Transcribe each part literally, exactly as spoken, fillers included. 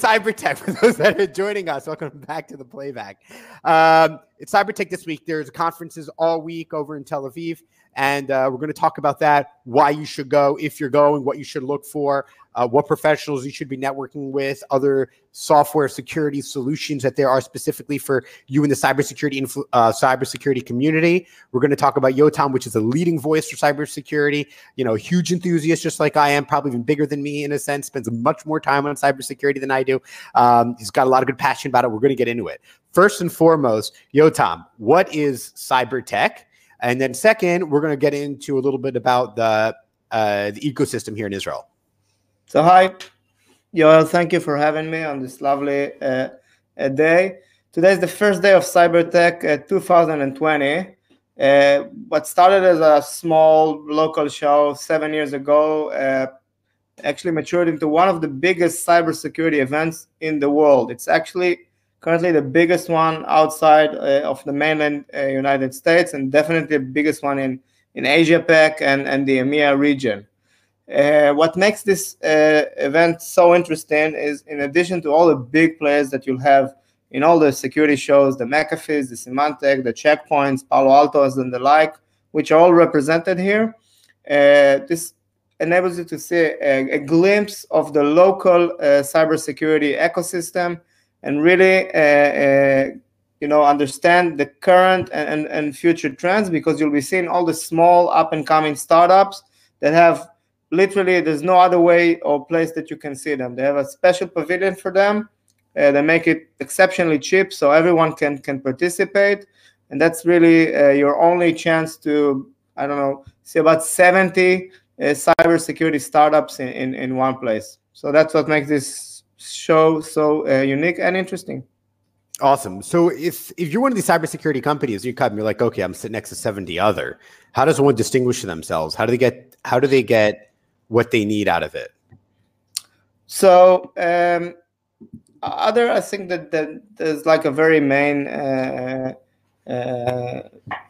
CyberTech. For those that are joining us, welcome back to the playback. Um, it's CyberTech this week. There's conferences all week over in Tel Aviv, and uh, we're going to talk about that, why you should go if you're going, what you should look for, uh, what professionals you should be networking with, other software security solutions that there are specifically for you in the cybersecurity influ- uh, cybersecurity community. We're going to talk about Yotam, which is a leading voice for cybersecurity. You know, huge enthusiast, just like I am, probably even bigger than me in a sense, spends much more time on cybersecurity than I do. Um, he's got a lot of good passion about it. We're going to get into it. First and foremost, Yotam, what is CyberTech? And then second, we're going to get into a little bit about the uh, the ecosystem here in Israel. So hi, Yoel, thank you for having me on this lovely uh, uh, day. Today is the first day of CyberTech uh, two thousand twenty. Uh, what started as a small local show seven years ago uh, actually matured into one of the biggest cybersecurity events in the world. It's actually currently the biggest one outside uh, of the mainland uh, United States, and definitely the biggest one in, in Asia-Pac and, and the EMEA region. Uh, what makes this uh, event so interesting is, in addition to all the big players that you'll have in all the security shows, the McAfee's, the Symantec, the Checkpoints, Palo Altos, and the like, which are all represented here, uh, this enables you to see a, a glimpse of the local uh, cybersecurity ecosystem and really, uh, uh, you know, understand the current and, and, and future trends, because you'll be seeing all the small up-and-coming startups that have literally, there's no other way or place that you can see them. They have a special pavilion for them. Uh, they make it exceptionally cheap, so everyone can can participate, and that's really uh, your only chance to, I don't know, see about seventy uh, cybersecurity startups in, in in one place. So that's what makes this show so uh, unique and interesting. Awesome. So if if you're one of these cybersecurity companies, you come, you're like, okay, I'm sitting next to seventy other. How does one distinguish themselves? How do they get? How do they get what they need out of it? So um, other, I think that, that there's like a very main uh, uh,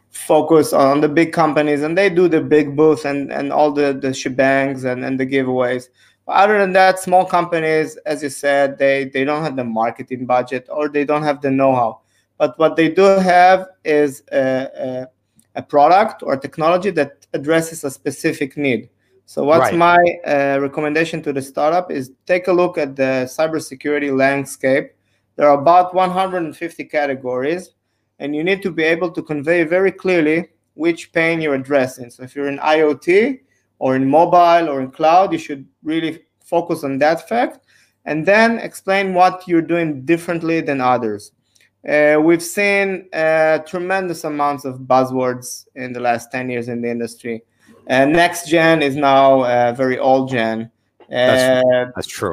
focus on the big companies, and they do the big booth and, and all the, the shebangs and, and the giveaways. But other than that, small companies, as you said, they, they don't have the marketing budget, or they don't have the know-how. But what they do have is a, a, a product or technology that addresses a specific need. So what's right. my uh, recommendation to the startup is take a look at the cybersecurity landscape. There are about one hundred fifty categories, and you need to be able to convey very clearly which pain you're addressing. So if you're in IoT or in mobile or in cloud, you should really focus on that fact, and then explain what you're doing differently than others. Uh, we've seen uh, tremendous amounts of buzzwords in the last ten years in the industry. Uh, next gen is now uh, very old gen. Uh, that's, that's true.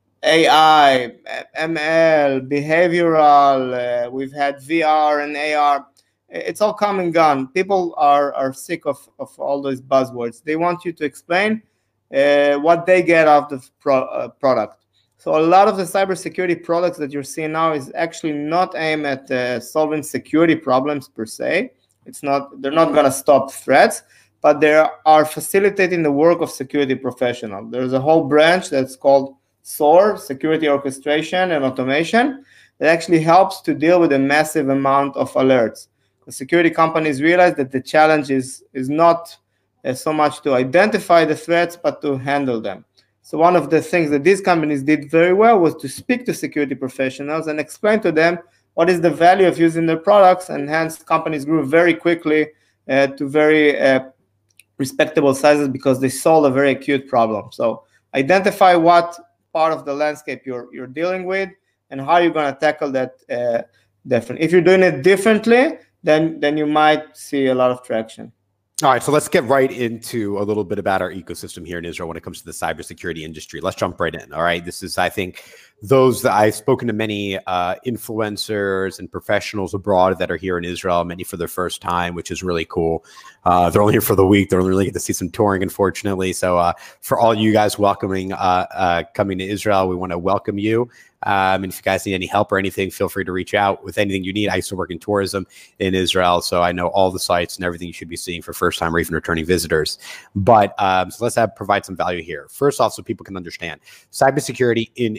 A I, M L, behavioral. Uh, we've had V R and A R. It's all come and gone. People are are sick of of all those buzzwords. They want you to explain uh, what they get out of the pro, uh, product. So a lot of the cybersecurity products that you're seeing now is actually not aimed at uh, solving security problems per se. It's not. They're not going to stop threats, but they are facilitating the work of security professionals. There's a whole branch that's called S O A R, Security Orchestration and Automation, that actually helps to deal with a massive amount of alerts. The security companies realize that the challenge is, is not uh, so much to identify the threats, but to handle them. So one of the things that these companies did very well was to speak to security professionals and explain to them what is the value of using their products, and hence companies grew very quickly uh, to very uh, respectable sizes because they solve a very acute problem. So identify what part of the landscape you're you're dealing with and how you're going to tackle that uh, different. If you're doing it differently, then then you might see a lot of traction. All right, so let's get right into a little bit about our ecosystem here in Israel when it comes to the cybersecurity industry. Let's jump right in. All right, this is, I think, those that I've spoken to many uh, influencers and professionals abroad that are here in Israel, many for their first time, which is really cool. Uh, they're only here for the week. They're only really get to see some touring, unfortunately. So uh, for all you guys welcoming, uh, uh, coming to Israel, we want to welcome you. Um, and if you guys need any help or anything, feel free to reach out with anything you need. I used to work in tourism in Israel, so I know all the sites and everything you should be seeing for first-time or even returning visitors. But um, so let's have provide some value here. First off, so people can understand cybersecurity in Israel.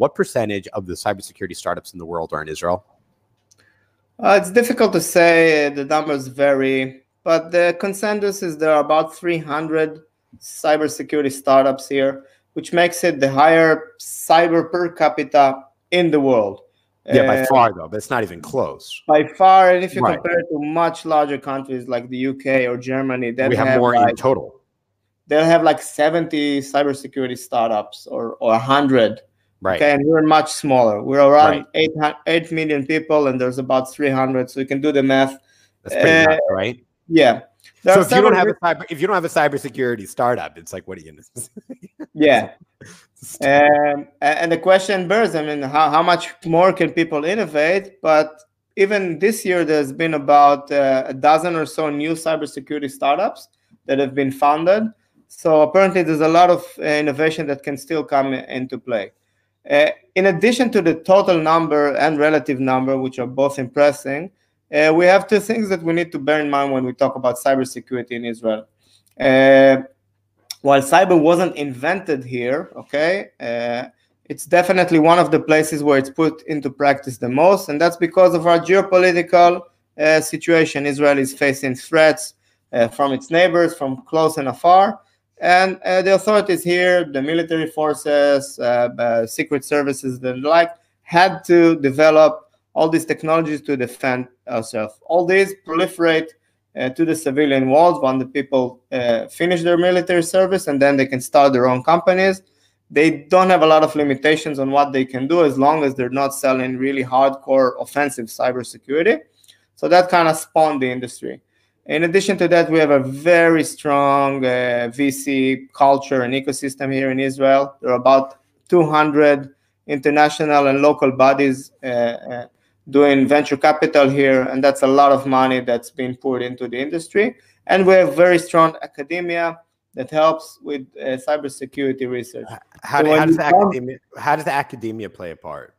what percentage of the cybersecurity startups in the world are in Israel? Uh, it's difficult to say. The numbers vary, but the consensus is there are about three hundred cybersecurity startups here, which makes it the higher cyber per capita in the world. Yeah, by uh, far though, but it's not even close. By far, and if you right. compare it to much larger countries like the U K or Germany, that we have, have more like, in total. They'll have like seventy cybersecurity startups or or one hundred. Right. Okay, and we're much smaller. We're around right. eight, eight million people, and there's about three hundred. So you can do the math. That's pretty uh, nuts, right? Yeah. There so if you don't have a cyber, if you don't have a cybersecurity startup, it's like, what are you? yeah. um, and the question bears, I mean, how, how much more can people innovate? But even this year, there's been about uh, a dozen or so new cybersecurity startups that have been founded. So apparently, there's a lot of uh, innovation that can still come into play. Uh, in addition to the total number and relative number, which are both impressive, uh, we have two things that we need to bear in mind when we talk about cybersecurity in Israel. Uh, while cyber wasn't invented here, okay, uh, it's definitely one of the places where it's put into practice the most, and that's because of our geopolitical uh, situation. Israel is facing threats uh, from its neighbors, from close and afar. And uh, the authorities here, the military forces, uh, uh, secret services, and the like, had to develop all these technologies to defend ourselves. All these proliferate uh, to the civilian world when the people uh, finish their military service, and then they can start their own companies. They don't have a lot of limitations on what they can do as long as they're not selling really hardcore offensive cybersecurity. So that kind of spawned the industry. In addition to that, we have a very strong uh, V C culture and ecosystem here in Israel. There are about two hundred international and local bodies uh, uh, doing venture capital here, and that's a lot of money that's been poured into the industry. And we have very strong academia that helps with uh, cybersecurity research. How, so how, does the academia, how does the academia play a part?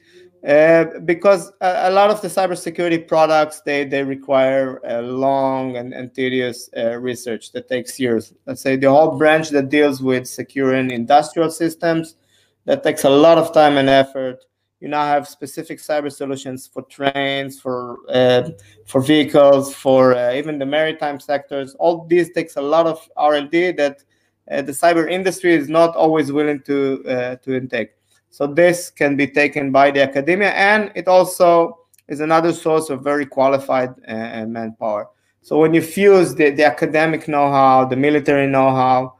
Uh, because a, a lot of the cybersecurity products, they, they require a long and, and tedious uh, research that takes years. Let's say the whole branch that deals with securing industrial systems, that takes a lot of time and effort. You now have specific cyber solutions for trains, for uh, for vehicles, for uh, even the maritime sectors. All these takes a lot of R and D that uh, the cyber industry is not always willing to uh, to intake. So this can be taken by the academia, and it also is another source of very qualified uh, manpower. So when you fuse the, the academic know-how, the military know-how,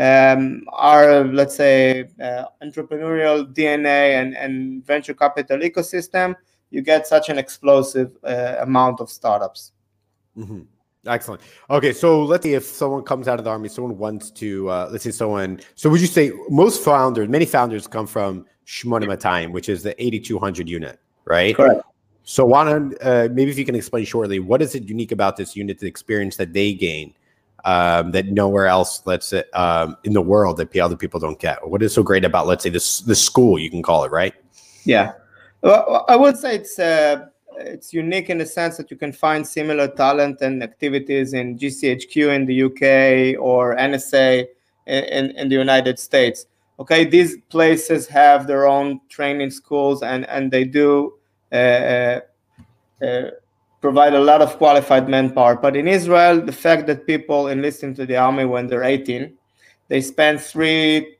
um, our, let's say, uh, entrepreneurial D N A and, and venture capital ecosystem, you get such an explosive uh, amount of startups. Mm-hmm. Excellent. Okay, so let's say if someone comes out of the army, someone wants to, uh, let's say someone, so would you say most founders, many founders come from Shmona Matayim, which is the eighty-two hundred unit, right? Correct. So why don't, uh, maybe if you can explain shortly, what is it unique about this unit, the experience that they gain um, that nowhere else, let's say, um, in the world that other people don't get? What is so great about, let's say, this the school, you can call it, right? Yeah. Well, I would say it's uh, it's unique in the sense that you can find similar talent and activities in G C H Q in the U K or N S A in, in the United States. Okay, these places have their own training schools, and, and they do uh, uh, uh, provide a lot of qualified manpower. But in Israel, the fact that people enlist into the army when they're eighteen, they spend three,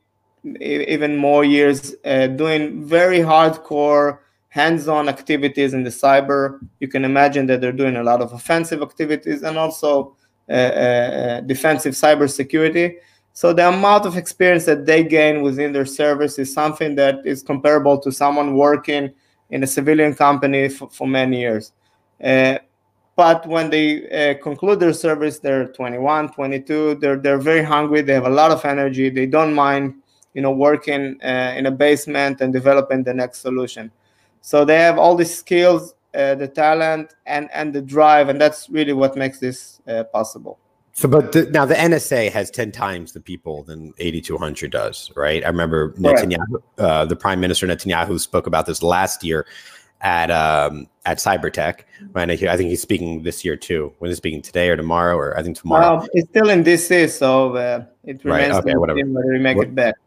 even more years uh, doing very hardcore hands-on activities in the cyber. You can imagine that they're doing a lot of offensive activities and also uh, uh, defensive cybersecurity. So the amount of experience that they gain within their service is something that is comparable to someone working in a civilian company for, for many years. Uh, but when they uh, conclude their service, they're twenty-one, twenty-two, they're, they're very hungry, they have a lot of energy, they don't mind, you know, working uh, in a basement and developing the next solution. So they have all these skills, uh, the talent, and, and the drive, and that's really what makes this uh, possible. So, but the, now the N S A has ten times the people than eighty-two hundred does, right? I remember Netanyahu, uh, the Prime Minister Netanyahu spoke about this last year at um, at Cybertech. Right? I think he's speaking this year too. When he's speaking today or tomorrow, or I think tomorrow. Uh, it's still in D C, so uh, it remains right. Okay, whatever. whether we make what, it back.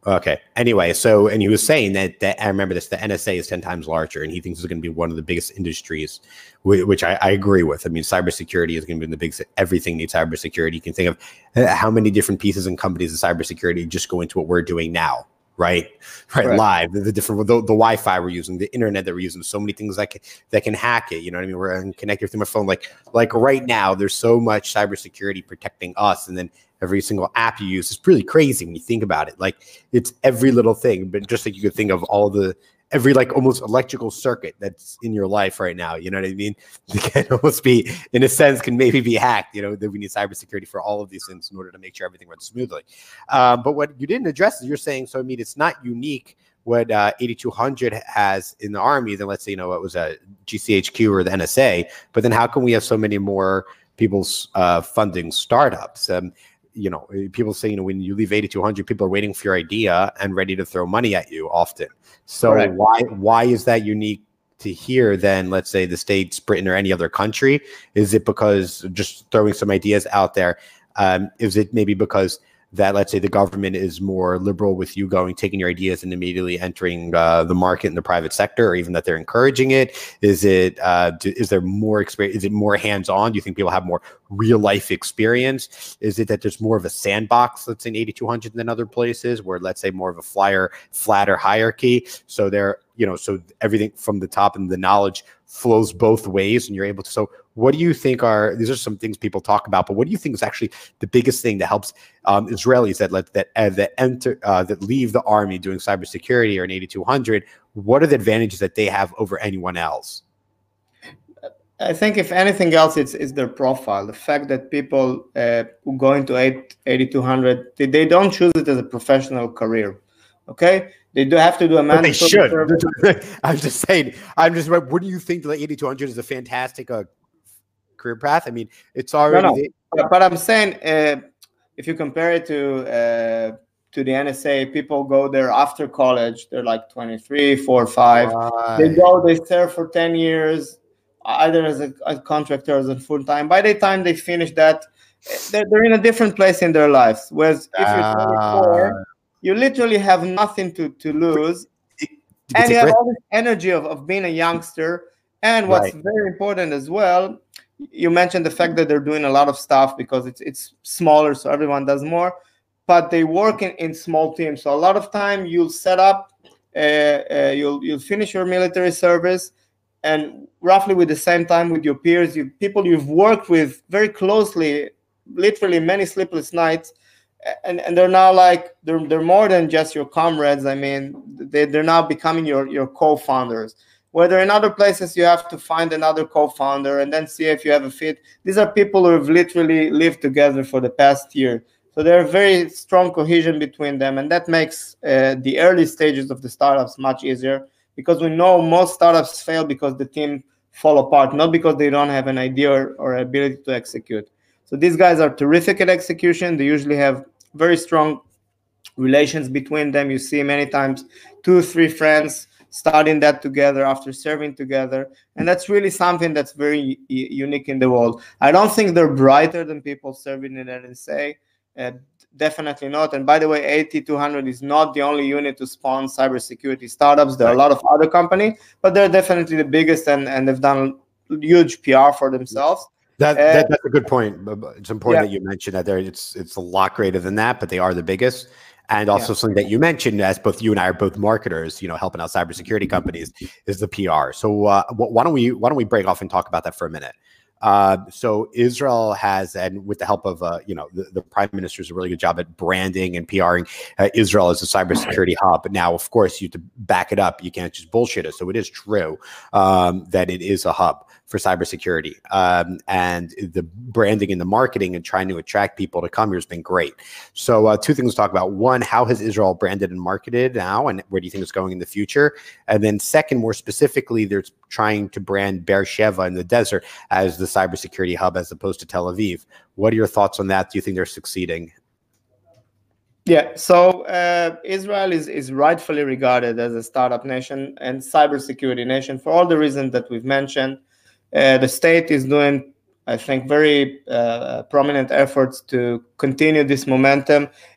Okay. Anyway, so and he was saying that that I remember this. The N S A is ten times larger, and he thinks it's going to be one of the biggest industries, which I, I agree with. I mean, cybersecurity is going to be the biggest. Everything needs cybersecurity. You can think of how many different pieces and companies of cybersecurity just go into what we're doing now. Right, right, right. Live, the, the different, the, the Wi-Fi we're using, the internet that we're using, so many things that can, that can hack it. You know what I mean? We're connected through my phone. Like, like right now, there's so much cybersecurity protecting us, and then every single app you use is really crazy when you think about it. Like, it's every little thing, but just like you could think of all the every like almost electrical circuit that's in your life right now. You know what I mean? It can almost be, in a sense, can maybe be hacked. You know, that we need cybersecurity for all of these things in order to make sure everything runs smoothly. Um, but what you didn't address is you're saying, so I mean, it's not unique what uh, eighty-two hundred has in the Army than, let's say, you know, what was a G C H Q or the N S A. But then how can we have so many more people's uh, funding startups? Um, you know, people say, you know, when you leave eighty-two hundred, people are waiting for your idea and ready to throw money at you often. So Correct. why why is that unique to here than, let's say, the States, Britain, or any other country? Is it because just throwing some ideas out there? Um, is it maybe because that, let's say, the government is more liberal with you going, taking your ideas and immediately entering uh, the market in the private sector, or even that they're encouraging it? Is it, uh, do, is there more experience? Is it more hands-on? Do you think people have more real life experience? Is it that there's more of a sandbox, let's say, in eighty-two hundred than other places, where, let's say, more of a flyer, flatter hierarchy? So they're, you know, so everything from the top and the knowledge flows both ways, and you're able to. So what do you think are, these are some things people talk about, but what do you think is actually the biggest thing that helps um, Israelis that let that uh, that enter uh, that leave the Army doing cybersecurity or an eighty-two hundred? What are the advantages that they have over anyone else? I think if anything else, it's, it's their profile. The fact that people uh, who go into eighty-two hundred, they, they don't choose it as a professional career. Okay, they do have to do a mandatory. But they should. I'm just saying. I'm just. What do you think? The eighty-two hundred is a fantastic uh, career path. I mean, it's already. No, no. But, but I'm saying, uh, if you compare it to uh, to the N S A, people go there after college. They're like twenty-three, four, five. Right. They go. They serve for ten years, either as a, a contractor or as a full time. By the time they finish that, they're, they're in a different place in their lives. Whereas if you're twenty-four. Uh, you literally have nothing to, to lose, and you have all this energy of, of being a youngster. And what's right. very important as well, you mentioned the fact that they're doing a lot of stuff because it's it's smaller, so everyone does more, but they work in, in small teams. So a lot of time you'll set up, uh, uh, you'll you'll finish your military service, and roughly with the same time with your peers, you people you've worked with very closely, literally many sleepless nights. And and they're now like they're they're more than just your comrades. I mean, they they're now becoming your your co-founders. Whether in other places you have to find another co-founder and then see if you have a fit. These are people who have literally lived together for the past year, so there's very strong cohesion between them, and that makes uh, the early stages of the startups much easier, because we know most startups fail because the team fall apart, not because they don't have an idea or, or ability to execute. So these guys are terrific at execution. They usually have very strong relations between them. You see many times two, three friends starting that together after serving together. And that's really something that's very unique in the world. I don't think they're brighter than people serving in N S A. Uh, definitely not. And by the way, eighty-two hundred is not the only unit to spawn cybersecurity startups. There are a lot of other companies, but they're definitely the biggest, and, and they've done huge P R for themselves. That, that that's a good point. It's important yeah. that you mentioned that there. It's it's a lot greater than that, but they are the biggest. And also yeah. something that you mentioned, as both you and I are both marketers, you know, helping out cybersecurity companies, is the P R. So uh, why don't we why don't we break off and talk about that for a minute? Uh, so Israel has, and with the help of uh, you know, the, the prime minister does a really good job at branding and PRing uh, Israel as a cybersecurity hub. But now, of course, you have to back it up. You can't just bullshit it. So it is true um, that it is a hub for cybersecurity, um, and the branding and the marketing and trying to attract people to come here has been great. So uh, two things to talk about. One, how has Israel branded and marketed now, and where do you think it's going in the future? And then second, more specifically, they're trying to brand Beersheba in the desert as the cybersecurity hub as opposed to Tel Aviv. What are your thoughts on that? Do you think they're succeeding? Yeah, so uh, Israel is, is rightfully regarded as a startup nation and cybersecurity nation for all the reasons that we've mentioned. Uh, the state is doing, I think, very uh, prominent efforts to continue this momentum.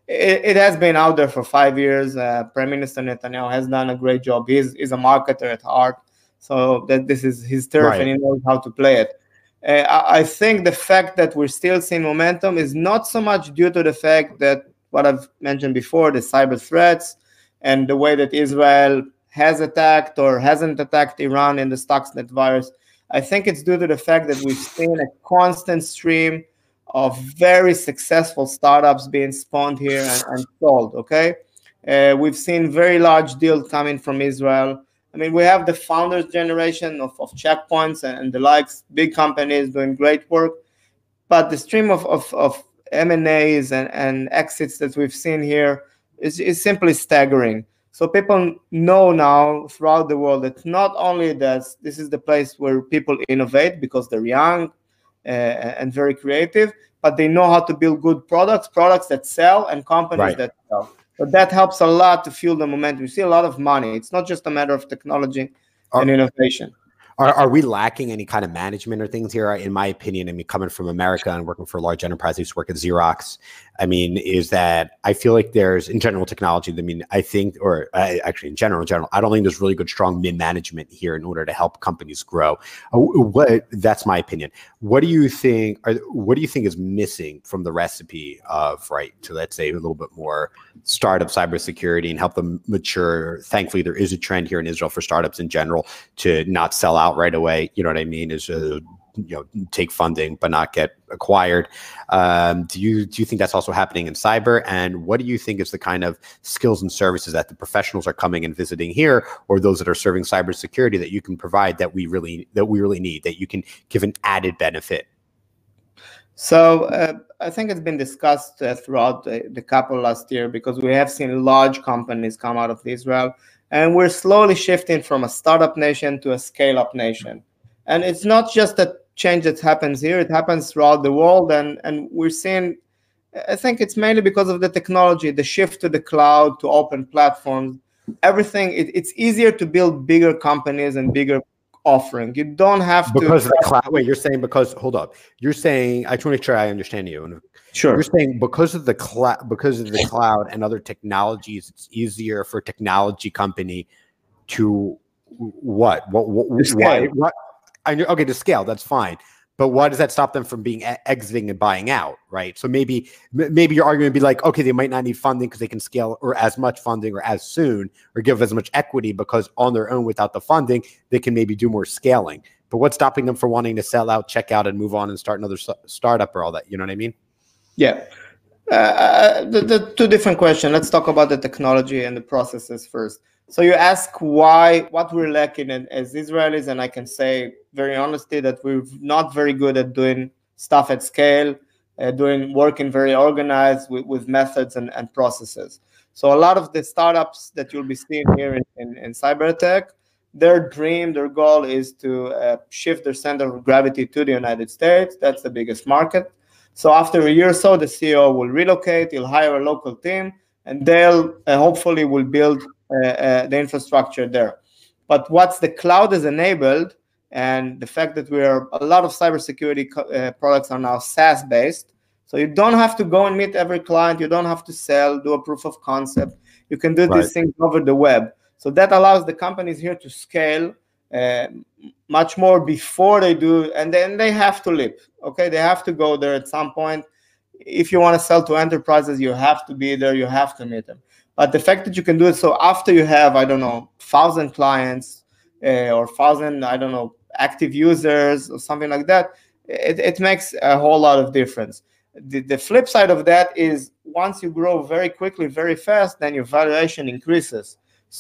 it, it has been out there for five years. Uh, Prime Minister Netanyahu has done a great job. He's, he's a marketer at heart, so that this is his turf, right, and he knows how to play it. Uh, I, I think the fact that we're still seeing momentum is not so much due to the fact that what I've mentioned before, the cyber threats and the way that Israel has attacked or hasn't attacked Iran in the Stuxnet virus. I think it's due to the fact that we've seen a constant stream of very successful startups being spawned here and, and sold, okay? Uh, we've seen very large deals coming from Israel. I mean, we have the founders generation of, of checkpoints and, and the likes, big companies doing great work, but the stream of, of, of M and As and, and exits that we've seen here is, is simply staggering. So people know now throughout the world that not only that this is the place where people innovate because they're young uh, and very creative, but they know how to build good products, products that sell, and companies right. that sell. So that helps a lot to fuel the momentum. You see a lot of money. It's not just a matter of technology are, and innovation. Are, are we lacking any kind of management or things here? In my opinion, I mean, coming from America and working for a large enterprise, I used to work at Xerox. I mean, is that I feel like there's, in general technology, I mean, I think, or uh, actually in general, in general, I don't think there's really good, strong mid-management here in order to help companies grow. Uh, what, that's my opinion. What do you think, are, what do you think is missing from the recipe of, right, to let's say a little bit more startup cybersecurity and help them mature? Thankfully, there is a trend here in Israel for startups in general to not sell out right away. You know what I mean? Is uh, you know, take funding but not get acquired. Um, do you do you think that's also happening in cyber? And what do you think is the kind of skills and services that the professionals are coming and visiting here, or those that are serving cybersecurity, that you can provide that we really that we really need, that you can give an added benefit? So uh, I think it's been discussed uh, throughout the, the couple last year, because we have seen large companies come out of Israel, and we're slowly shifting from a startup nation to a scale-up nation. And it's not just a change that happens here, it happens throughout the world. And, and we're seeing, I think it's mainly because of the technology, the shift to the cloud, to open platforms, everything. It, it's easier to build bigger companies and bigger offering. You don't have because to because of the cloud. Wait, you're saying because hold up. You're saying, I just want to make sure I understand you. Sure. You're saying because of the cloud, because of the cloud and other technologies, it's easier for a technology company to what? What? What? Why? What? I know. Okay, to scale, that's fine. But why does that stop them from being exiting and buying out, right? So maybe maybe your argument would be like, okay, they might not need funding because they can scale, or as much funding or as soon, or give as much equity, because on their own without the funding, they can maybe do more scaling. But what's stopping them from wanting to sell out, check out, and move on and start another startup or all that? You know what I mean? Yeah. Uh, the, the two different questions. Let's talk about the technology and the processes first. So you ask why, what we're lacking in, as Israelis, and I can say very honestly that we're not very good at doing stuff at scale, uh, doing working very organized with, with methods and, and processes. So a lot of the startups that you'll be seeing here in, in, in cybertech, their dream, their goal is to uh, shift their center of gravity to the United States. That's the biggest market. So after a year or so, the C E O will relocate, he'll hire a local team, and they'll uh, hopefully will build uh, uh, the infrastructure there. But once the cloud is enabled, and the fact that we are, a lot of cybersecurity uh, products are now SaaS-based, so you don't have to go and meet every client, you don't have to sell, do a proof of concept, you can do right. these things over the web. So that allows the companies here to scale uh, much more before they do, and then they have to leap, okay? They have to go there at some point. If you want to sell to enterprises, you have to be there, you have to meet them. But the fact that you can do it, so after you have, I don't know, thousand clients uh, or thousand, I don't know, active users or something like that, it, it makes a whole lot of difference. The, the flip side of that is once you grow very quickly, very fast, then your valuation increases.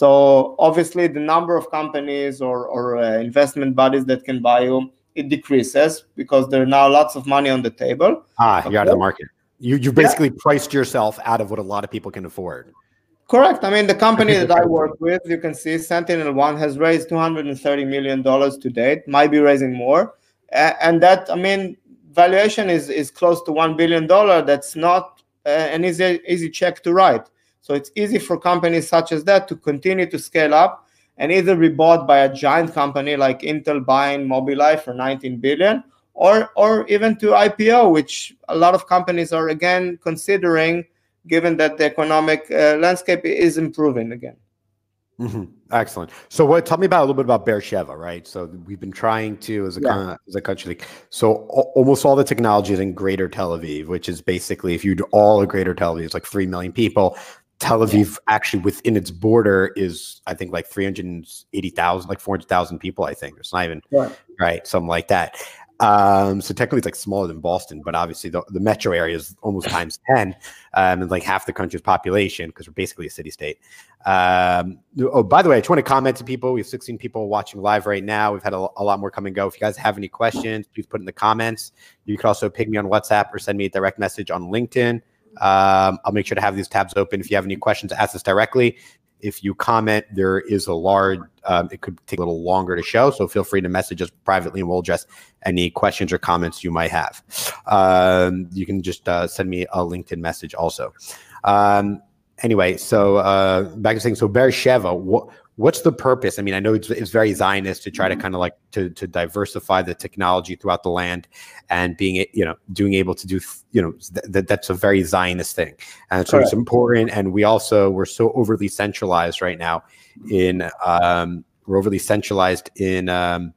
So obviously the number of companies or, or uh, investment bodies that can buy you, it decreases because there are now lots of money on the table. Ah, okay. You're out of the market. You you basically yeah. priced yourself out of what a lot of people can afford. Correct. I mean, the company that I work with, you can see Sentinel One has raised two hundred thirty million dollars to date, might be raising more. And that, I mean, valuation is, is close to one billion dollars. That's not uh, an easy, easy check to write. So it's easy for companies such as that to continue to scale up and either be bought by a giant company like Intel buying Mobileye for nineteen billion dollars, or, or even to I P O, which a lot of companies are, again, considering given that the economic uh, landscape is improving again. Mm-hmm. Excellent. So, what? Tell me about a little bit about Beersheva, right? So, we've been trying to, as a yeah. as a country, so a- almost all the technology is in Greater Tel Aviv, which is basically, if you do all of Greater Tel Aviv, it's like three million people. Tel Aviv yeah. actually within its border is, I think, like three hundred eighty thousand, like four hundred thousand people. I think it's not even right, right something like that. Um, so technically it's like smaller than Boston, but obviously the, the metro area is almost times ten, um, and like half the country's population, because we're basically a city state. Um, oh, by the way, I just want to comment to people. We have sixteen people watching live right now. We've had a, a lot more come and go. If you guys have any questions, please put in the comments. You can also ping me on WhatsApp or send me a direct message on LinkedIn. Um, I'll make sure to have these tabs open. If you have any questions, ask us directly. If you comment, there is a large, um, it could take a little longer to show. So feel free to message us privately and we'll address any questions or comments you might have. Um, you can just uh, send me a LinkedIn message also. Um, anyway, so uh, back to saying, so Beersheva, what, what's the purpose? I mean, I know it's, it's very Zionist to try to kind of like to, to diversify the technology throughout the land and being, you know, doing able to do, you know, th- that's a very Zionist thing. And so Correct. It's important. And we also, we're so overly centralized right now in, um, we're overly centralized in, um,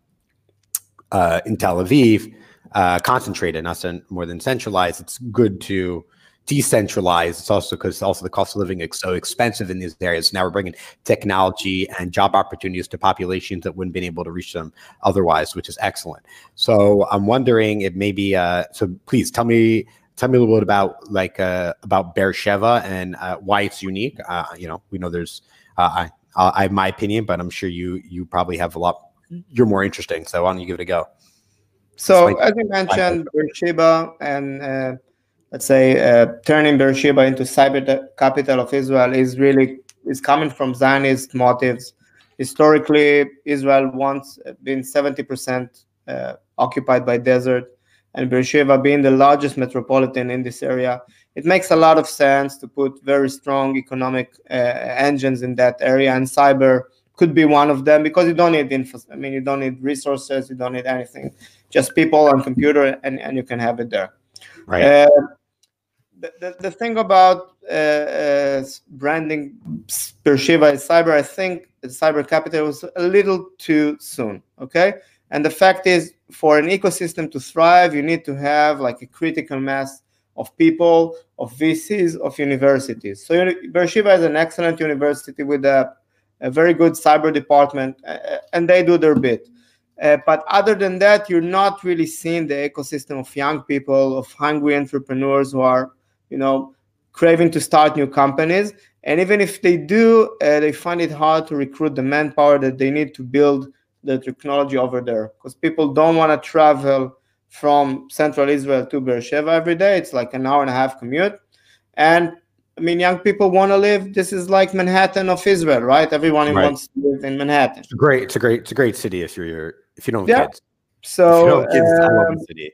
uh, in Tel Aviv, uh, concentrated, not more than centralized. It's good to decentralized. It's also because also the cost of living is so expensive in these areas. Now we're bringing technology and job opportunities to populations that wouldn't been able to reach them otherwise, which is excellent. So I'm wondering if maybe, uh, so please tell me, tell me a little bit about like uh, about Beersheva and uh, why it's unique. Uh, you know, we know there's, uh, I, I have my opinion, but I'm sure you you probably have a lot. You're more interesting. So why don't you give it a go? So as you mentioned, Beersheva and uh, let's say uh, turning Beersheba into cyber capital of Israel is really is coming from Zionist motives. Historically, Israel once been seventy percent uh, occupied by desert, and Beersheba being the largest metropolitan in this area, it makes a lot of sense to put very strong economic uh, engines in that area, and cyber could be one of them because you don't need info. I mean, you don't need resources, you don't need anything, just people and computer, and, and you can have it there. Right. Uh, The, the, the thing about uh, uh, branding Beersheva as cyber, I think cyber capital was a little too soon, okay? And the fact is, for an ecosystem to thrive, you need to have like a critical mass of people, of V Cs, of universities. So Beersheva is an excellent university with a, a very good cyber department, uh, and they do their bit. Uh, but other than that, you're not really seeing the ecosystem of young people, of hungry entrepreneurs who are you know, craving to start new companies. And even if they do, uh, they find it hard to recruit the manpower that they need to build the technology over there. Because people don't want to travel from central Israel to Beersheva every day. It's like an hour and a half commute. And I mean, young people want to live. This is like Manhattan of Israel, right? Everyone right. wants to live in Manhattan. It's great. It's a great, it's a great city if you're, if you don't have yeah. kids. So, if you don't have kids, um, I love the city.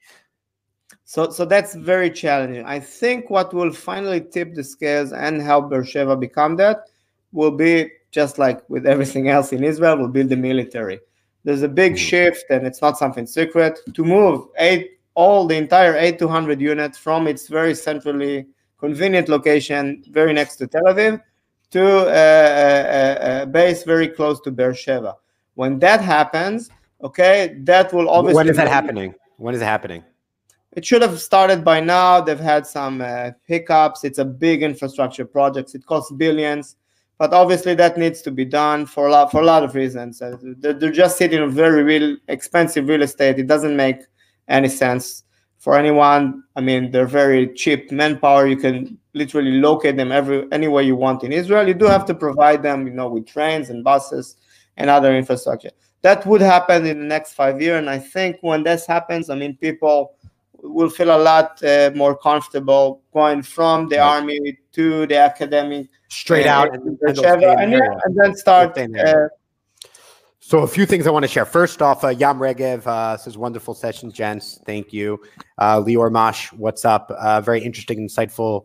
So, so that's very challenging. I think what will finally tip the scales and help Beersheva become that will be, just like with everything else in Israel, will be the military. There's a big mm-hmm. shift, and it's not something secret, to move eight, all the entire eight to one hundred units from its very centrally convenient location, very next to Tel Aviv, to a, a, a base very close to Beersheva. When that happens, okay, that will obviously... When is that happening? When is it happening? It should have started by now. They've had some uh, hiccups. It's a big infrastructure project. It costs billions, but obviously that needs to be done for a lot for a lot of reasons. Uh, they're, they're just sitting on very real expensive real estate. It doesn't make any sense for anyone. I mean, they're very cheap manpower. You can literally locate them every anywhere you want in Israel. You do have to provide them, you know, with trains and buses and other infrastructure. That would happen in the next five years, and I think when this happens, I mean, people will feel a lot uh, more comfortable going from the right. army to the academic straight uh, out and, and, and, yeah, and then start. Uh, so a few things I want to share. First off, uh, Yam Regev uh, says, wonderful session, gents. Thank you. Uh, Lior Mash, what's up? Uh, very interesting, insightful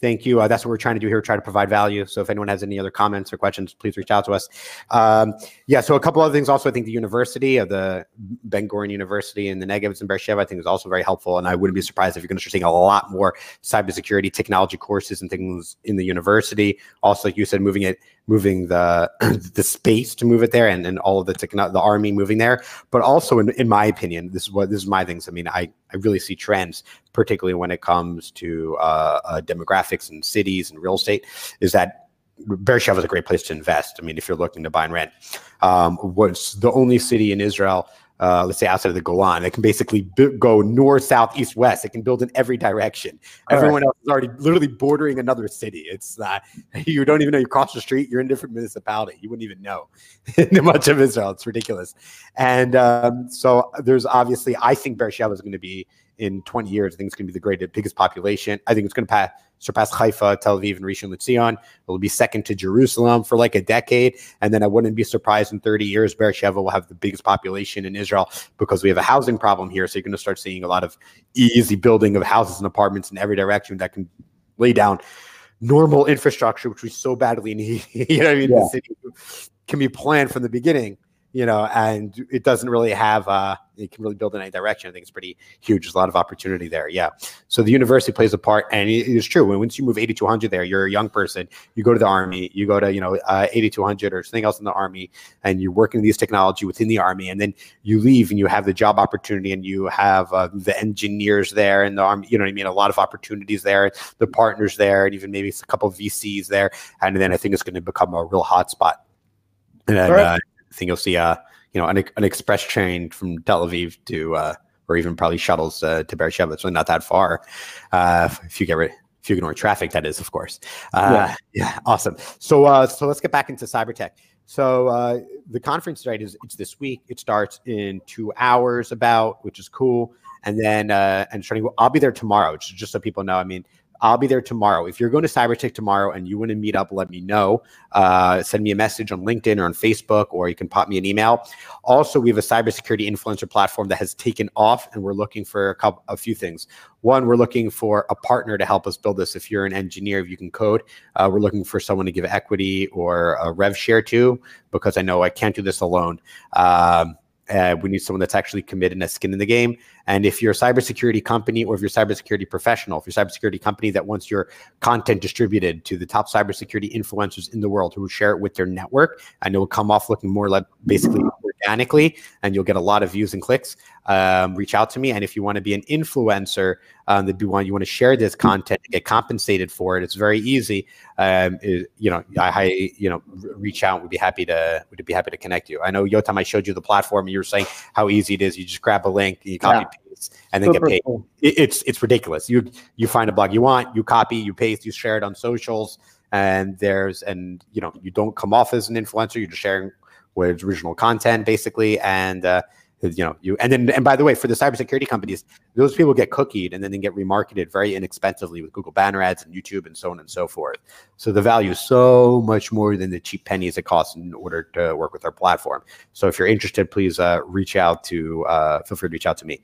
Thank you. Uh, that's what we're trying to do here, try to provide value. So if anyone has any other comments or questions, please reach out to us. Um, yeah, so a couple other things also. I think the university of the Ben Gurion University in the Negev in Beersheba, I think is also very helpful. And I wouldn't be surprised if you're going to start seeing a lot more cybersecurity technology courses and things in the university. Also, like you said, moving it, moving the the space to move it there, and, and all of the techno- the army moving there. But also, in, in my opinion, this is what this is my things. I mean, I, I really see trends, particularly when it comes to uh, uh, demographics and cities and real estate, is that Beersheba is a great place to invest. I mean, if you're looking to buy and rent, um, was the only city in Israel, uh, let's say outside of the Golan, that can basically b- go north, south, east, west. It can build in every direction. All Everyone right. else is already literally bordering another city. It's uh, you don't even know you cross the street. You're in a different municipality. You wouldn't even know much of Israel. It's ridiculous. And um, so there's obviously, I think Beersheba is going to be in twenty years. I think it's going to be the greatest, biggest population. I think it's going to pass. surpass Haifa, Tel Aviv, and Rishon LeZion. It'll be second to Jerusalem for like a decade. And then I wouldn't be surprised in thirty years, Beersheba will have the biggest population in Israel because we have a housing problem here. So you're going to start seeing a lot of easy building of houses and apartments in every direction that can lay down normal infrastructure, which we so badly need. You know what I mean? Yeah. The city can be planned from the beginning, you know, and it doesn't really have, uh, it can really build in any direction. I think it's pretty huge. There's a lot of opportunity there. Yeah. So the university plays a part, and it is true. When once you move eighty-two hundred there, you're a young person, you go to the army, you go to, you know, uh, eighty-two hundred or something else in the army, and you're working these technology within the army, and then you leave and you have the job opportunity, and you have uh, the engineers there and the army, you know what I mean? A lot of opportunities there, the partners there, and even maybe a couple of V Cs there. And then I think it's going to become a real hot spot. And then, right. uh, I think you'll see uh, you know, an, an express train from Tel Aviv to, uh, or even probably shuttles uh, to Beersheba. It's really not that far. Uh, if you get rid, if you ignore traffic, that is, of course. Uh, yeah. yeah, awesome. So, uh, so let's get back into cyber tech. So uh, the conference, right, is it's this week. It starts in two hours about, which is cool. And then, uh, and starting, I'll be there tomorrow, just so people know. I mean, I'll be there tomorrow. If you're going to CyberTech tomorrow and you want to meet up, let me know. Uh, send me a message on LinkedIn or on Facebook, or you can pop me an email. Also, we have a cybersecurity influencer platform that has taken off, and we're looking for a couple, a few things. One, we're looking for a partner to help us build this. If you're an engineer, if you can code, uh, we're looking for someone to give equity or a rev share to, because I know I can't do this alone. Um, Uh, we need someone that's actually committed and has skin in the game. And if you're a cybersecurity company, or if you're a cybersecurity professional, if you're a cybersecurity company that wants your content distributed to the top cybersecurity influencers in the world who will share it with their network, and it will come off looking more like basically organically, and you'll get a lot of views and clicks, um, reach out to me. And if you want to be an influencer, um, that you want, you want to share this content and get compensated for it, it's very easy. Um, it, you know, I, I, you know, reach out. We'd be happy to, we'd be happy to connect you. I know, Yotam, I showed you the platform, and you were saying how easy it is. You just grab a link, you copy yeah. paste, and then Super get paid. Cool. It, it's it's ridiculous. You you find a blog you want, you copy, you paste, you share it on socials, and there's and you know you don't come off as an influencer. You're just sharing with original content, basically, and uh, you know you and then and by the way, for the cybersecurity companies, those people get cookied and then they get remarketed very inexpensively with Google banner ads and YouTube and so on and so forth. So the value is so much more than the cheap pennies it costs in order to work with our platform. So if you're interested, please uh, reach out to uh, feel free to reach out to me.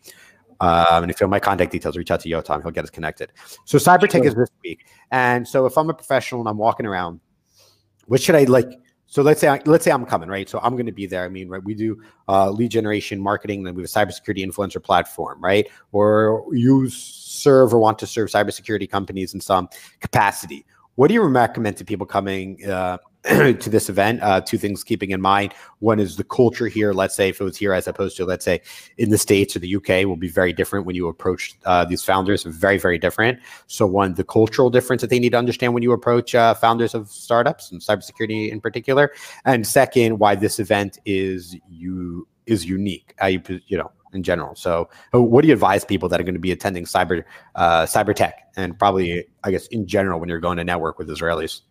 Um, and if you have my contact details, reach out to Yotam. He'll get us connected. So CyberTech is this week, and so if I'm a professional and I'm walking around, what should I like? So let's say I, let's say I'm coming, right? So I'm going to be there. I mean, right? We do uh, lead generation marketing, and we have a cybersecurity influencer platform, right? Or you serve or want to serve cybersecurity companies in some capacity. What do you recommend to people coming uh, to this event? Uh, two things keeping in mind. One is the culture here. Let's say if it was here as opposed to, let's say, in the States or the U K, will be very different when you approach uh, these founders. Very, very different. So one, the cultural difference that they need to understand when you approach uh, founders of startups and cybersecurity in particular. And second, why this event is you is unique. Uh, you, you know. in general. So what do you advise people that are going to be attending cyber uh, cyber tech, and probably, I guess, in general, when you're going to network with Israelis?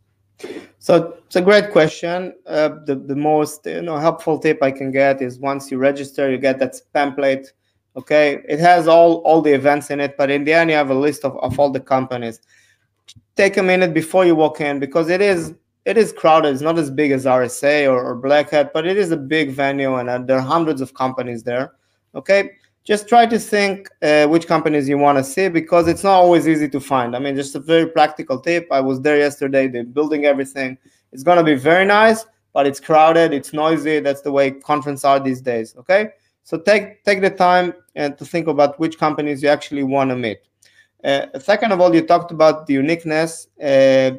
So it's a great question. Uh, the, the most you know helpful tip I can get is once you register, you get that pamphlet. Okay, it has all, all the events in it, but in the end, you have a list of, of all the companies. Take a minute before you walk in, because it is it is crowded. It's not as big as R S A or, or Black Hat, but it is a big venue, and uh, there are hundreds of companies there. Okay, just try to think uh, which companies you want to see, because it's not always easy to find. I mean, just a very practical tip. I was there yesterday. They're building everything. It's going to be very nice, but it's crowded. It's noisy. That's the way conferences are these days. Okay. So take take the time and to think about which companies you actually want to meet. Uh, second of all, you talked about the uniqueness. Uh,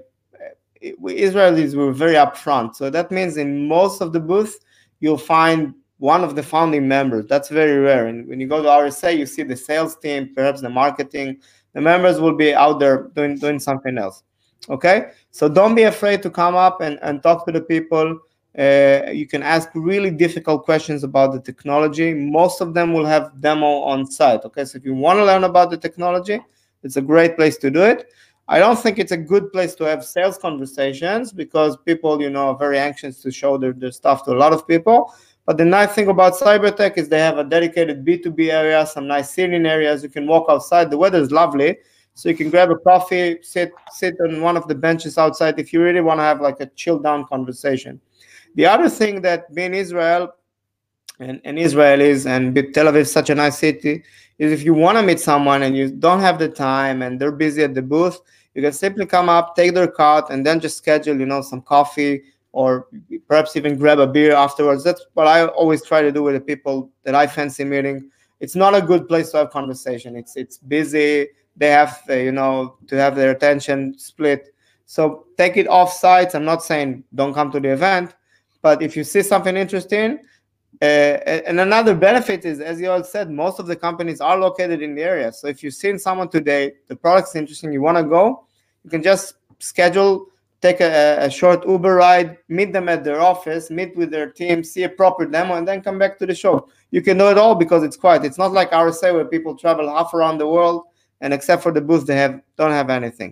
Israelis were very upfront. So that means in most of the booths, you'll find one of the founding members. That's very rare. And when you go to R S A, you see the sales team, perhaps the marketing. The members will be out there doing, doing something else. Okay? So don't be afraid to come up and, and talk to the people. Uh, you can ask really difficult questions about the technology. Most of them will have demo on site. Okay? So if you want to learn about the technology, it's a great place to do it. I don't think it's a good place to have sales conversations, because people, you know, are very anxious to show their, their stuff to a lot of people. But the nice thing about Cybertech is they have a dedicated B two B area, some nice sitting areas. You can walk outside. The weather is lovely, so you can grab a coffee, sit sit on one of the benches outside if you really want to have like a chill down conversation. The other thing that being Israel and, and Israelis and Tel Aviv is such a nice city is if you want to meet someone and you don't have the time and they're busy at the booth, you can simply come up, take their card, and then just schedule, you know, some coffee, or perhaps even grab a beer afterwards. That's what I always try to do with the people that I fancy meeting. It's not a good place to have conversation. It's it's busy. They have, uh, you know, to have their attention split. So take it off site. I'm not saying don't come to the event, but if you see something interesting, uh, and another benefit is, as you all said, most of the companies are located in the area. So if you've seen someone today, the product's interesting, you want to go, you can just schedule, take a, a short Uber ride, meet them at their office, meet with their team, see a proper demo, and then come back to the show. You can do it all because it's quiet. It's not like R S A where people travel half around the world, and except for the booth, they have don't have anything.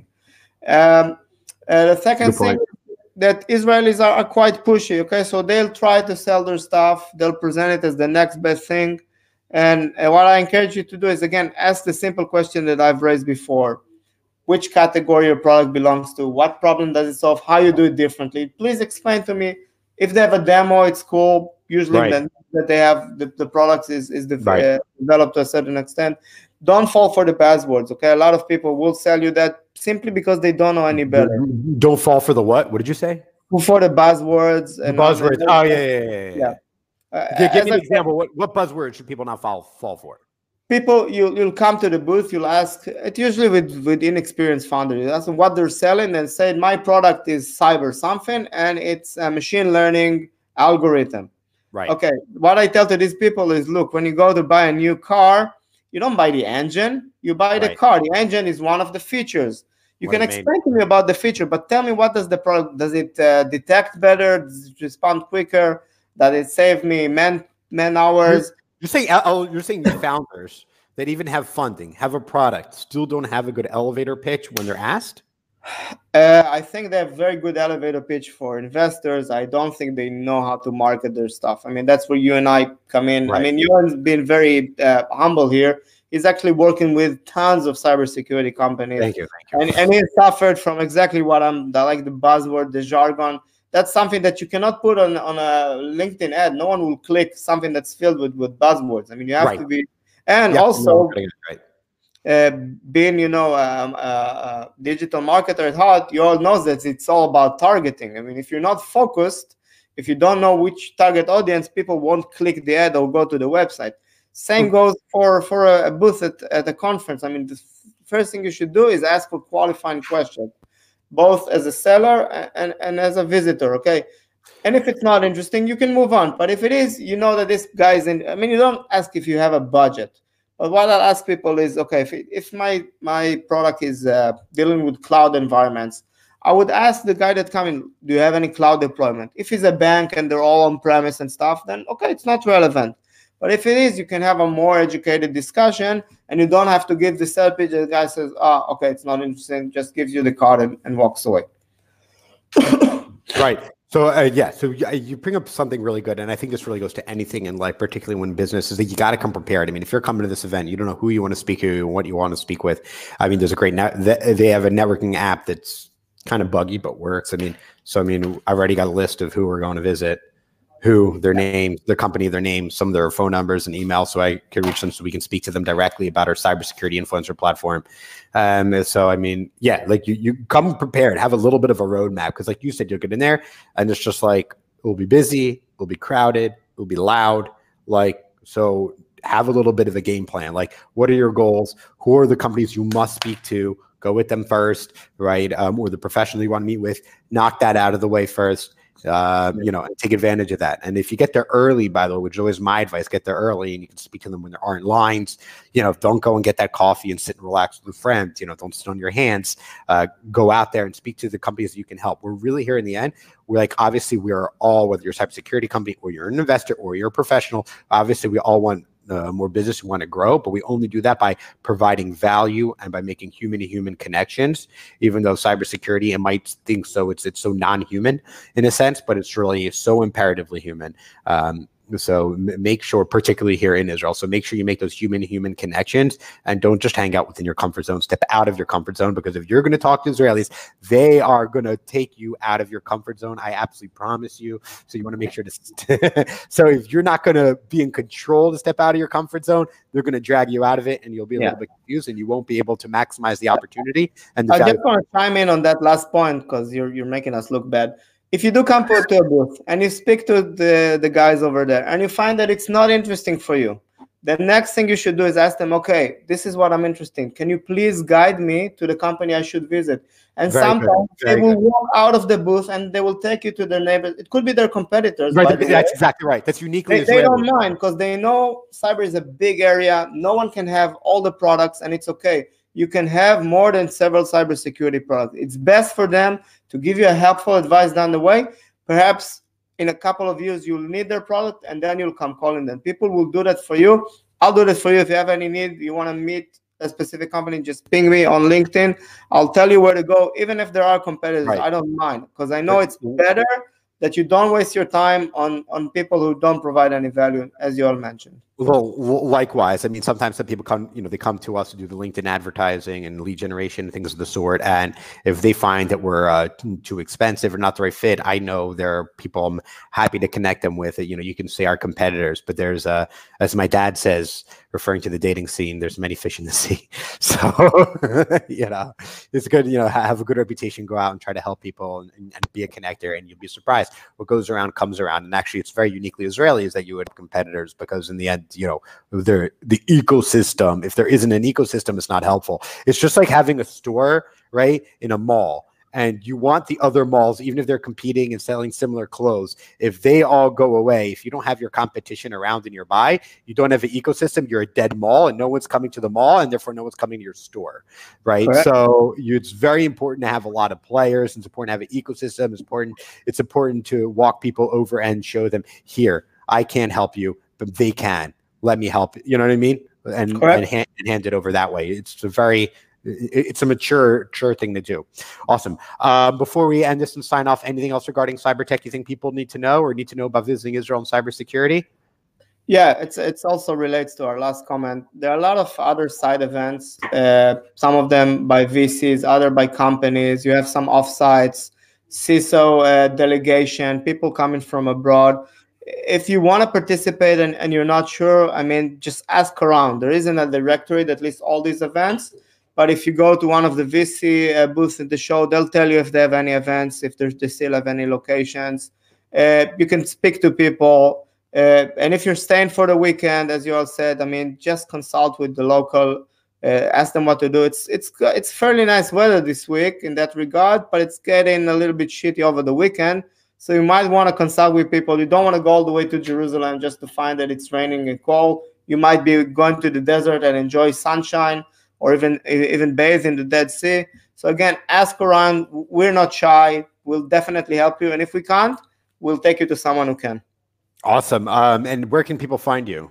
Um, uh, the second thing, that Israelis are, are quite pushy. Okay, so they'll try to sell their stuff. They'll present it as the next best thing. And uh, what I encourage you to do is, again, ask the simple question that I've raised before. Which category your product belongs to? What problem does it solve? How you do it differently? Please explain to me. If they have a demo, it's cool. Usually right. then that they have the, the products is, is the, right. uh, developed to a certain extent. Don't fall for the buzzwords, okay? A lot of people will sell you that simply because they don't know any better. Don't fall for the what? What did you say? For the buzzwords. And the buzzwords. Oh, yeah, yeah, yeah. yeah. yeah. Uh, give, give me an example. What, what buzzwords should people not fall, fall for? People, you, you'll come to the booth, you'll ask, it usually with, with inexperienced founders, you ask them what they're selling and say, my product is cyber something, and it's a machine learning algorithm. Right. Okay, what I tell to these people is, look, when you go to buy a new car, you don't buy the engine, you buy the right. car. The engine is one of the features. You what can explain to me about the feature, but tell me, what does the product, does it uh, detect better? Does it respond quicker? Does it save me man, man hours? You're saying, oh, you're saying the founders that even have funding, have a product, still don't have a good elevator pitch when they're asked? Uh, I think they have very good elevator pitch for investors. I don't think they know how to market their stuff. I mean, that's where you and I come in. Right. I mean, Yohan's been very uh, humble here. He's actually working with tons of cybersecurity companies. Thank you. Thank you. And, and he suffered from exactly what I'm, the, like the buzzword, the jargon. That's something that you cannot put on, on a LinkedIn ad. No one will click something that's filled with, with buzzwords. I mean, you have right. to be, and yeah, also right. uh, being, you know, um, a, a digital marketer at heart, you all know that it's all about targeting. I mean, if you're not focused, if you don't know which target audience, people won't click the ad or go to the website. Same goes for, for a, a booth at, at a conference. I mean, the first thing you should do is ask for qualifying questions, both as a seller and, and as a visitor, okay? And if it's not interesting, you can move on. But if it is, you know that this guy is in, I mean, you don't ask if you have a budget. But what I'll ask people is, okay, if, if my, my product is uh, dealing with cloud environments, I would ask the guy that come in, do you have any cloud deployment? If it's a bank and they're all on-premise and stuff, then okay, it's not relevant. But if it is, you can have a more educated discussion, and you don't have to give the sell pitch. The guy says, oh, okay, it's not interesting, just gives you the card and, and walks away. Right. So, uh, yeah, so you bring up something really good, and I think this really goes to anything in life, particularly when business, is that you got to come prepared. I mean, if you're coming to this event, you don't know who you want to speak to and what you want to speak with. I mean, there's a great, they have a networking app that's kind of buggy, but works. I mean, so, I mean, I've already got a list of who we're going to visit, who, their name, their company, their name, some of their phone numbers and emails, so I can reach them so we can speak to them directly about our cybersecurity influencer platform. Um, so, I mean, yeah, like you, you come prepared, have a little bit of a roadmap, because like you said, you'll get in there and it's just like, it will be busy, it will be crowded, it will be loud. Like, so have a little bit of a game plan. Like, what are your goals? Who are the companies you must speak to? Go with them first, right? Um, or the professional you want to meet with, knock that out of the way first. Uh, you know, and take advantage of that. And if you get there early, by the way, which is always my advice, get there early and you can speak to them when there aren't lines. You know, don't go and get that coffee and sit and relax with a friend. You know, don't sit on your hands. Uh, go out there and speak to the companies that you can help. We're really here in the end. We're like, obviously, we are all, whether you're a cybersecurity company or you're an investor or you're a professional, obviously, we all want Uh, more business, we want to grow, but we only do that by providing value and by making human-to-human connections. Even though cybersecurity, it might think so, it's it's so non-human in a sense, but it's really so imperatively human. Um, so make sure, particularly here in Israel, so make sure you make those human-to-human connections and don't just hang out within your comfort zone. Step out of your comfort zone, because if you're going to talk to Israelis, they are going to take you out of your comfort zone. I absolutely promise you. So you want to make sure to. So if you're not going to be in control to step out of your comfort zone, they're going to drag you out of it, and you'll be a yeah. little bit confused, and you won't be able to maximize the opportunity. And the I just want to chime in on that last point, because you're you're making us look bad. If you do come to a booth and you speak to the, the guys over there and you find that it's not interesting for you, the next thing you should do is ask them, okay, this is what I'm interested in. Can you please guide me to the company I should visit? And Very sometimes they will good. walk out of the booth and they will take you to their neighbors. It could be their competitors. Right, by that's the exactly right. That's uniquely They, they don't mind, because they know cyber is a big area. No one can have all the products, and it's okay. You can have more than several cybersecurity products. It's best for them to give you a helpful advice down the way. Perhaps in a couple of years, you'll need their product, and then you'll come calling them. People will do that for you. I'll do that for you. If you have any need, you want to meet a specific company, just ping me on LinkedIn. I'll tell you where to go. Even if there are competitors, right. I don't mind, because I know it's better that you don't waste your time on, on people who don't provide any value, as you all mentioned. Well, likewise. I mean, sometimes some people come, you know, they come to us to do the LinkedIn advertising and lead generation, things of the sort. And if they find that we're uh, too expensive or not the right fit, I know there are people I'm happy to connect them with. You know, you can say our competitors, but there's, uh, as my dad says, referring to the dating scene, there's many fish in the sea. So, you know, it's good, you know, have a good reputation, go out and try to help people and, and be a connector, and you'll be surprised. What goes around comes around. And actually, it's very uniquely Israeli is that you would have competitors, because in the end, you know, the the ecosystem, if there isn't an ecosystem, it's not helpful. It's just like having a store, right, in a mall, and you want the other malls, even if they're competing and selling similar clothes, if they all go away, if you don't have your competition around and nearby, you don't have an ecosystem, you're a dead mall, and no one's coming to the mall, and therefore no one's coming to your store, right? Correct. So you, it's very important to have a lot of players. It's important to have an ecosystem. It's important, it's important to walk people over and show them, here, I can't help you, but they can. Let me help. You know what I mean? And, and, hand, and hand it over that way. It's a very, it's a mature, mature thing to do. Awesome. Uh, before we end this and sign off, anything else regarding cyber tech you think people need to know or need to know about visiting Israel and cybersecurity? Yeah, it's it's also relates to our last comment. There are a lot of other side events, uh, some of them by V Cs, other by companies. You have some offsites, C I S O uh, delegation, people coming from abroad. If you want to participate and, and you're not sure, I mean, just ask around. There isn't a directory that lists all these events. But if you go to one of the V C uh, booths at the show, they'll tell you if they have any events, if they still have any locations. Uh, you can speak to people. Uh, and if you're staying for the weekend, as you all said, I mean, just consult with the local, uh, ask them what to do. It's, it's, it's fairly nice weather this week in that regard, but it's getting a little bit shitty over the weekend. So you might want to consult with people. You don't want to go all the way to Jerusalem just to find that it's raining and cold. You might be going to the desert and enjoy sunshine, or even even bathe in the Dead Sea. So again, ask around. We're not shy. We'll definitely help you. And if we can't, we'll take you to someone who can. Awesome. Um, and where can people find you?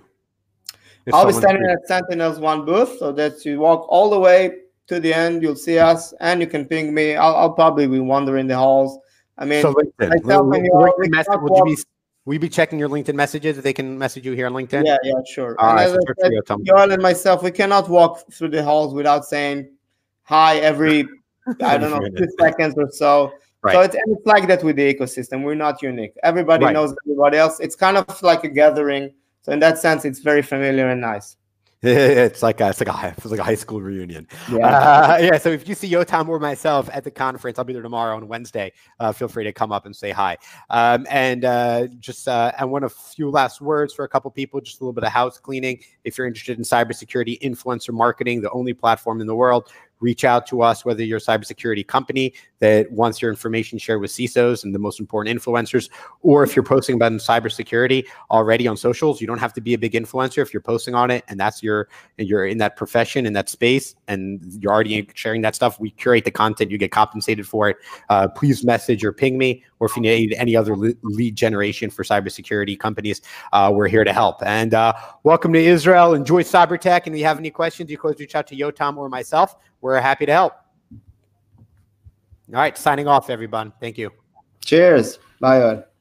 If I'll be standing free. at Sentinels One booth, so that you walk all the way to the end. You'll see us, and you can ping me. I'll, I'll probably be wandering the halls. I mean, so LinkedIn. Will, will, will, will, message, will, you be, will you be checking your LinkedIn messages if they can message you here on LinkedIn? Yeah, yeah, sure. All and right, as so I said, Yoel and myself, we cannot walk through the halls without saying hi every, I don't know, two seconds or so. Right. So it's, and it's like that with the ecosystem. We're not unique. Everybody right. knows everybody else. It's kind of like a gathering. So in that sense, it's very familiar and nice. It's like a, it's like a it's like a high school reunion. Yeah, uh, yeah. So if you see Yotam or myself at the conference, I'll be there tomorrow on Wednesday. Uh, feel free to come up and say hi. Um, and uh, just uh, I want a few last words for a couple people. Just a little bit of house cleaning. If you're interested in cybersecurity influencer marketing, the only platform in the world, reach out to us. Whether you're a cybersecurity company that wants your information shared with C I S Os and the most important influencers, or if you're posting about cybersecurity already on socials, you don't have to be a big influencer. If you're posting on it and that's your you're in that profession, in that space, and you're already sharing that stuff, we curate the content. You get compensated for it. Uh, please message or ping me, or if you need any other lead generation for cybersecurity companies, uh, we're here to help. And uh, welcome to Israel. Enjoy CyberTech. And if you have any questions, you can always reach out to Yotam or myself. We're happy to help. All right, signing off, everyone. Thank you. Cheers. Bye.